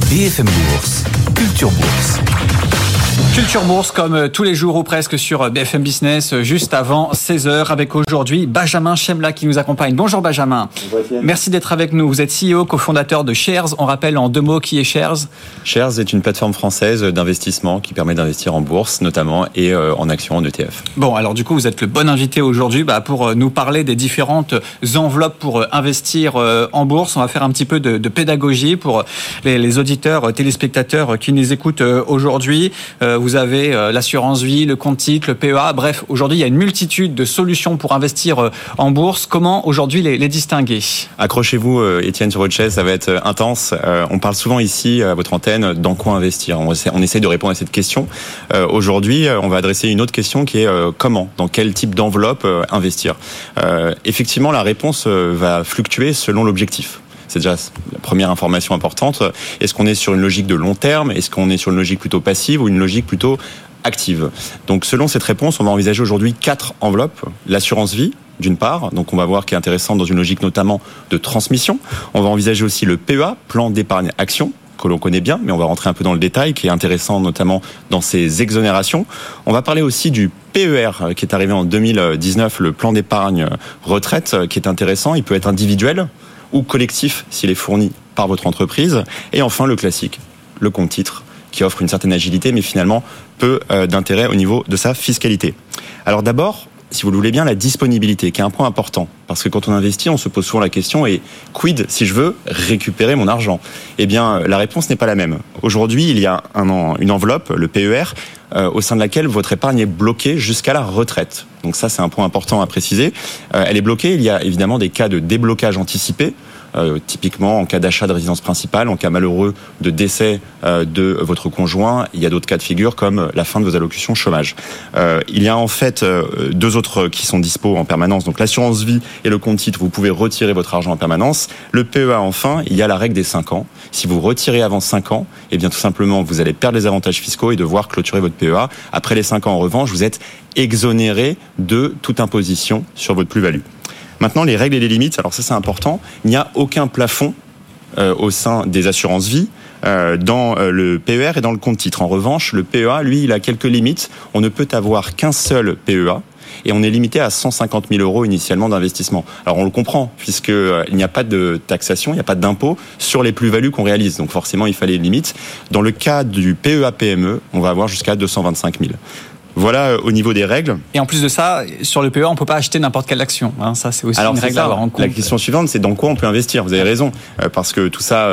BFM Bourse, Culture Bourse. Culture Bourse comme tous les jours ou presque sur BFM Business, juste avant 16h avec aujourd'hui Benjamin Chemla qui nous accompagne. Bonjour Benjamin. Bonjour. Merci d'être avec nous. Vous êtes CEO, cofondateur de Shares. On rappelle en deux mots qui est Shares. Shares est une plateforme française d'investissement qui permet d'investir en bourse notamment et en actions en ETF. Bon, alors du coup vous êtes le bon invité aujourd'hui pour nous parler des différentes enveloppes pour investir en bourse. On va faire un petit peu de pédagogie pour les auditeurs, téléspectateurs qui nous écoutent aujourd'hui. Vous avez l'assurance vie, le compte titre, le PEA. Bref, aujourd'hui, il y a une multitude de solutions pour investir en bourse. Comment aujourd'hui les distinguer ? Accrochez-vous, Étienne, sur votre chaise, ça va être intense. On parle souvent ici, à votre antenne, dans quoi investir. On essaie de répondre à cette question. Aujourd'hui, on va adresser une autre question qui est comment, dans quel type d'enveloppe investir. Effectivement, la réponse va fluctuer selon l'objectif. C'est déjà la première information importante. Est-ce qu'on est sur une logique de long terme ? Est-ce qu'on est sur une logique plutôt passive ou une logique plutôt active ? Donc, selon cette réponse, on va envisager aujourd'hui 4 enveloppes. L'assurance vie, d'une part, donc on va voir qui est intéressante dans une logique notamment de transmission. On va envisager aussi le PEA, plan d'épargne action, que l'on connaît bien, mais on va rentrer un peu dans le détail, qui est intéressant notamment dans ces exonérations. On va parler aussi du PER, qui est arrivé en 2019, le plan d'épargne retraite, qui est intéressant. Il peut être individuel ou collectif s'il est fourni par votre entreprise. Et enfin, le classique, le compte titre, qui offre une certaine agilité, mais finalement peu d'intérêt au niveau de sa fiscalité. Alors d'abord, si vous le voulez bien, la disponibilité, qui est un point important. Parce que quand on investit, on se pose souvent la question, et quid si je veux récupérer mon argent ? Eh bien, la réponse n'est pas la même. Aujourd'hui, il y a une enveloppe, le PER, au sein de laquelle votre épargne est bloquée jusqu'à la retraite. Donc ça, c'est un point important à préciser. Elle est bloquée, il y a évidemment des cas de déblocage anticipé, typiquement en cas d'achat de résidence principale, en cas malheureux de décès de votre conjoint. Il y a d'autres cas de figure comme la fin de vos allocations chômage. Il y a en fait deux autres qui sont dispo en permanence, donc l'assurance vie et le compte titre, vous pouvez retirer votre argent en permanence. Le PEA enfin, il y a la règle des 5 ans. Si vous retirez avant 5 ans, eh bien tout simplement vous allez perdre les avantages fiscaux et devoir clôturer votre PEA. Après les 5 ans en revanche, vous êtes exonéré de toute imposition sur votre plus-value. Maintenant, les règles et les limites, alors ça c'est important, il n'y a aucun plafond au sein des assurances vie dans le PER et dans le compte titre. En revanche, le PEA, lui, il a quelques limites. On ne peut avoir qu'un seul PEA et on est limité à 150 000 euros initialement d'investissement. Alors on le comprend, puisqu'il n'y a pas de taxation, il n'y a pas d'impôt sur les plus-values qu'on réalise. Donc forcément, il fallait une limite. Dans le cas du PEA-PME, on va avoir jusqu'à 225 000. Voilà au niveau des règles. Et en plus de ça, sur le PEA, on ne peut pas acheter n'importe quelle action. Ça, c'est aussi une règle à avoir en compte. La question suivante, c'est dans quoi on peut investir ? Vous avez raison, parce que tout ça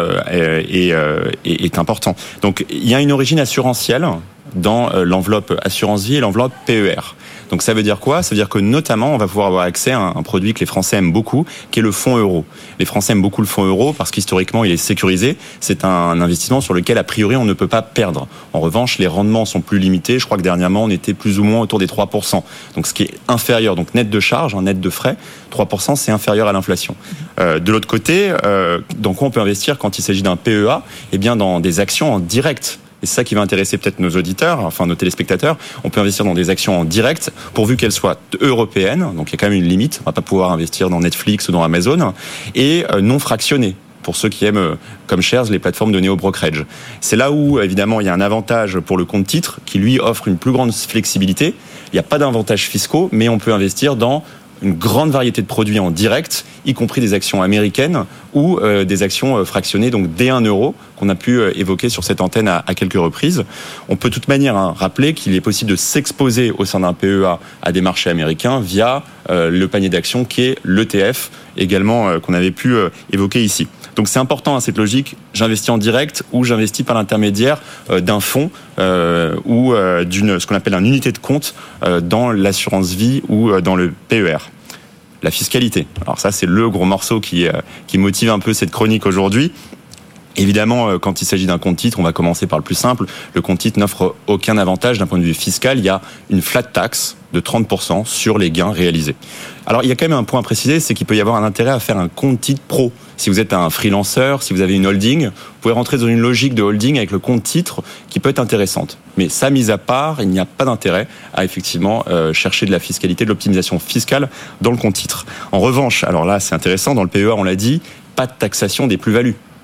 est important. Donc, il y a une origine assurantielle dans l'enveloppe assurance vie et l'enveloppe PER. Donc ça veut dire quoi ? Ça veut dire que notamment on va pouvoir avoir accès à un produit que les Français aiment beaucoup, qui est le fonds euro. Les Français aiment beaucoup le fonds euro parce qu'historiquement il est sécurisé. C'est un investissement sur lequel a priori on ne peut pas perdre. En revanche, les rendements sont plus limités. Je crois que dernièrement on était plus ou moins autour des 3%. Donc ce qui est inférieur, donc net de charges, net de frais, 3% c'est inférieur à l'inflation. De l'autre côté, dans quoi on peut investir quand il s'agit d'un PEA ? Eh bien dans des actions en direct. Et c'est ça qui va intéresser peut-être nos auditeurs, enfin nos téléspectateurs. On peut investir dans des actions en direct, pourvu qu'elles soient européennes. Donc il y a quand même une limite. On va pas pouvoir investir dans Netflix ou dans Amazon. Et non fractionnées, pour ceux qui aiment, comme Shares, les plateformes de néo-brokerage. C'est là où, évidemment, il y a un avantage pour le compte titre, qui lui offre une plus grande flexibilité. Il n'y a pas d'avantages fiscaux, mais on peut investir dans une grande variété de produits en direct, y compris des actions américaines ou des actions fractionnées, donc D1 euro, qu'on a pu évoquer sur cette antenne à quelques reprises. On peut de toute manière rappeler qu'il est possible de s'exposer au sein d'un PEA à des marchés américains via le panier d'actions qui est l'ETF, également qu'on avait pu évoquer ici. Donc c'est important cette logique, j'investis en direct ou j'investis par l'intermédiaire d'un fonds ou d'une ce qu'on appelle une unité de compte dans l'assurance vie ou dans le PER. La fiscalité. Alors ça c'est le gros morceau qui motive un peu cette chronique aujourd'hui. Évidemment, quand il s'agit d'un compte titre, on va commencer par le plus simple. Le compte titre n'offre aucun avantage d'un point de vue fiscal. Il y a une flat tax de 30% sur les gains réalisés. Alors, il y a quand même un point à préciser, c'est qu'il peut y avoir un intérêt à faire un compte titre pro. Si vous êtes un freelanceur, si vous avez une holding, vous pouvez rentrer dans une logique de holding avec le compte titre qui peut être intéressante. Mais ça, mis à part, il n'y a pas d'intérêt à effectivement chercher de la fiscalité, de l'optimisation fiscale dans le compte titre. En revanche, alors là, c'est intéressant, dans le PEA, on l'a dit, pas de taxation des plus-values.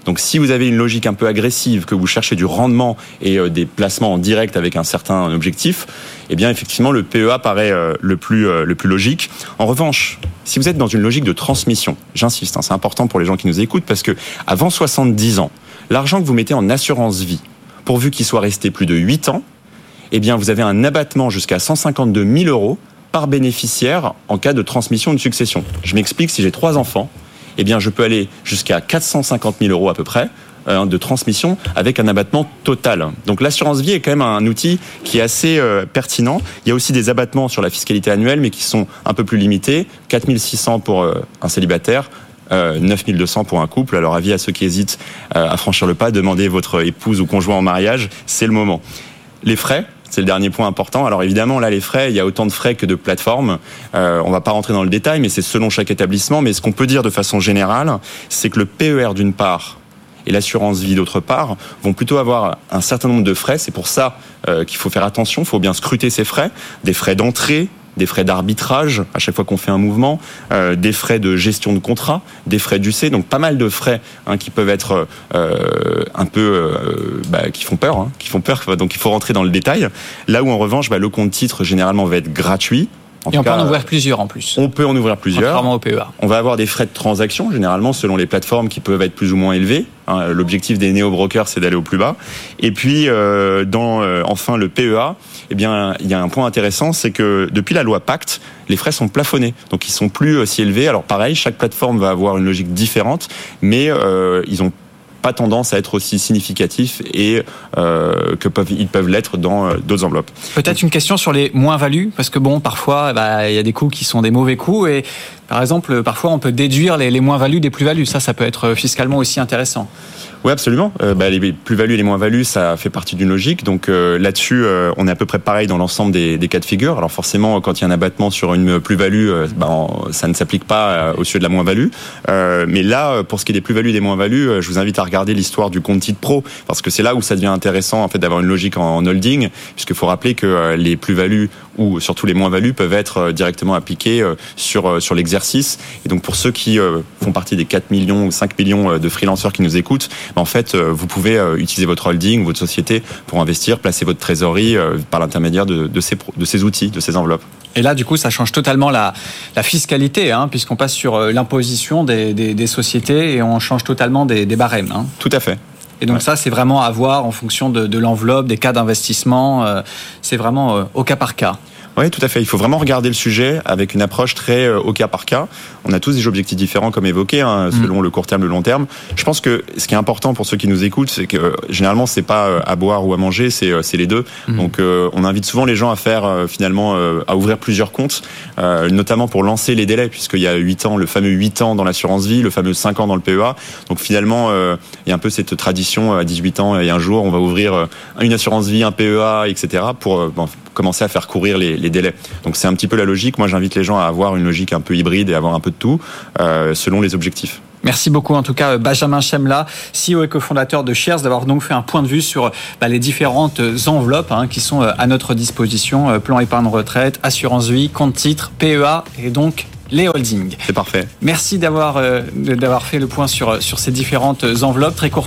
Donc si vous avez une logique un peu agressive, que vous cherchez du rendement et des placements en direct avec un certain objectif, eh bien effectivement le PEA paraît le plus logique. En revanche, si vous êtes dans une logique de transmission, j'insiste, c'est important pour les gens qui nous écoutent, parce que avant 70 ans, l'argent que vous mettez en assurance vie, pourvu qu'il soit resté plus de 8 ans, eh bien vous avez un abattement jusqu'à 152 000 € par bénéficiaire en cas de transmission ou de succession. Je m'explique, si j'ai 3 enfants, eh bien je peux aller jusqu'à 450 000 € à peu près de transmission avec un abattement total. Donc l'assurance vie est quand même un outil qui est assez pertinent. Il y a aussi des abattements sur la fiscalité annuelle, mais qui sont un peu plus limités. 4 600 pour un célibataire, 9 200 pour un couple. Alors avis à ceux qui hésitent à franchir le pas, demandez votre épouse ou conjoint en mariage, c'est le moment. Les frais, c'est le dernier point important. Alors évidemment, là, les frais, il y a autant de frais que de plateformes. On va pas rentrer dans le détail, mais c'est selon chaque établissement. Mais ce qu'on peut dire de façon générale, c'est que le PER d'une part et l'assurance vie d'autre part vont plutôt avoir un certain nombre de frais. C'est pour ça qu'il faut faire attention, il faut bien scruter ces frais. Des frais d'entrée, des frais d'arbitrage à chaque fois qu'on fait un mouvement, des frais de gestion de contrat, des frais d'UC, donc pas mal de frais qui peuvent être un peu qui font peur, donc il faut rentrer dans le détail. Là où en revanche le compte titre généralement va être gratuit. Et on peut en ouvrir plusieurs en plus. On peut en ouvrir plusieurs. Contrairement au PEA. On va avoir des frais de transaction, généralement, selon les plateformes qui peuvent être plus ou moins élevés. L'objectif des néo-brokers, c'est d'aller au plus bas. Et puis, enfin, le PEA, eh bien, il y a un point intéressant, c'est que depuis la loi Pacte, les frais sont plafonnés. Donc, ils sont plus si élevés. Alors, pareil, chaque plateforme va avoir une logique différente, mais ils ont pas tendance à être aussi significatifs et ils peuvent l'être dans d'autres enveloppes. Peut-être une question sur les moins-values, parce que parfois, il y a des coûts qui sont des mauvais coûts et par exemple, parfois on peut déduire les moins-values des plus-values. Ça peut être fiscalement aussi intéressant. Oui, absolument. Les plus-values et les moins-values, ça fait partie d'une logique. Donc là-dessus, on est à peu près pareil dans l'ensemble des cas de figure. Alors forcément, quand il y a un abattement sur une plus-value, ça ne s'applique pas au sujet de la moins-value. Mais là, pour ce qui est des plus-values et des moins-values, je vous invite à regarder l'histoire du compte titre pro, parce que c'est là où ça devient intéressant en fait d'avoir une logique en holding, puisqu'il faut rappeler que les plus-values ou surtout les moins-values peuvent être directement appliquées sur l'exercice. Et donc pour ceux qui font partie des 4 millions ou 5 millions de freelanceurs qui nous écoutent, en fait, vous pouvez utiliser votre holding, votre société pour investir, placer votre trésorerie par l'intermédiaire de ces outils, de ces enveloppes. Et là, du coup, ça change totalement la fiscalité, puisqu'on passe sur l'imposition des sociétés et on change totalement des barèmes. Tout à fait. Et donc ça, c'est vraiment à voir en fonction de l'enveloppe, des cas d'investissement. C'est vraiment au cas par cas. Oui, tout à fait. Il faut vraiment regarder le sujet avec une approche très au cas par cas. On a tous des objectifs différents, comme évoqué, selon le court terme, le long terme. Je pense que ce qui est important pour ceux qui nous écoutent, c'est que généralement, c'est pas à boire ou à manger, c'est les deux. Donc, on invite souvent les gens à faire finalement à ouvrir plusieurs comptes, notamment pour lancer les délais, puisqu'il y a 8 ans, le fameux 8 ans dans l'assurance vie, le fameux 5 ans dans le PEA. Donc finalement, il y a un peu cette tradition à 18 ans et un jour, on va ouvrir une assurance vie, un PEA, etc. pour commencer à faire courir les délais. Donc c'est un petit peu la logique. Moi, j'invite les gens à avoir une logique un peu hybride et avoir un peu de tout selon les objectifs. Merci beaucoup en tout cas Benjamin Chemla, CEO et cofondateur de Shares, d'avoir donc fait un point de vue sur les différentes enveloppes qui sont à notre disposition, plan épargne retraite, assurance vie, compte titre, PEA et donc les holdings. C'est parfait. Merci d'avoir fait le point sur ces différentes enveloppes. Très court